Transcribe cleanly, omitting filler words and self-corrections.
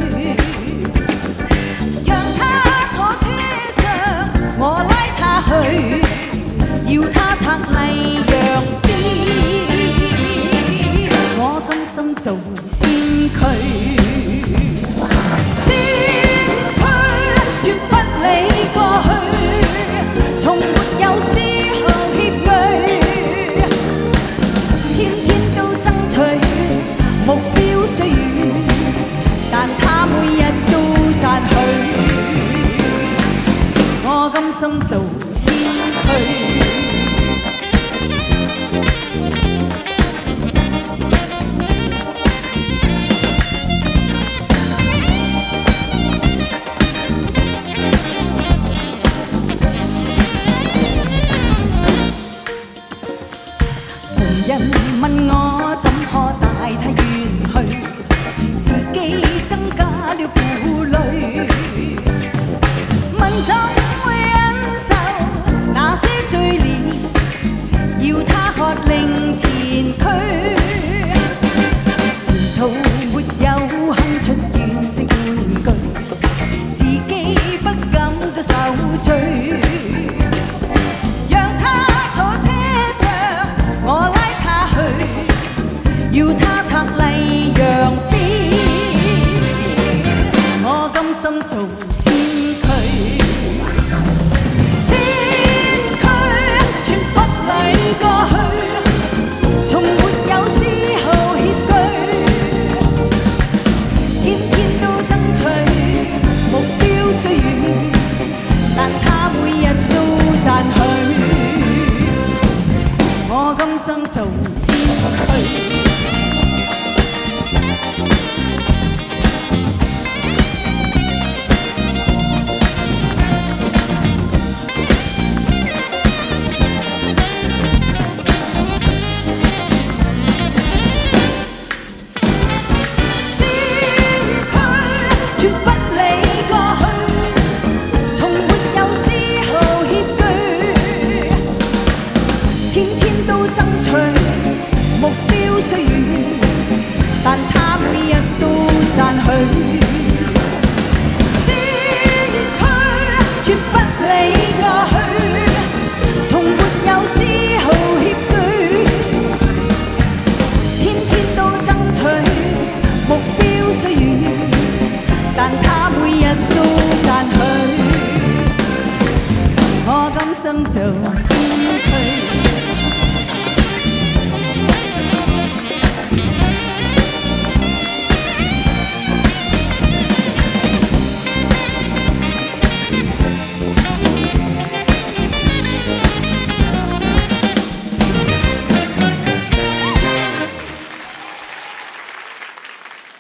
讓他坐車上，我拉他去，要他拆禮讓邊，我甘心做先驅。 甘心做先驅，逢人問我怎可帶他遠去，自己增加了負累，問怎？ 令前驅，沿途沒有哼出怨聲半句，自己不敢再受罪。讓他坐車上，我拉他去，要他拆禮讓邊，我甘心做先驅。 甘心做先驅。 目標雖遠，但他每日都讚許。先驅絕不理過去，從沒有絲毫怯懼，天天都爭取。目標雖遠，但他每日都讚許。我甘心做先。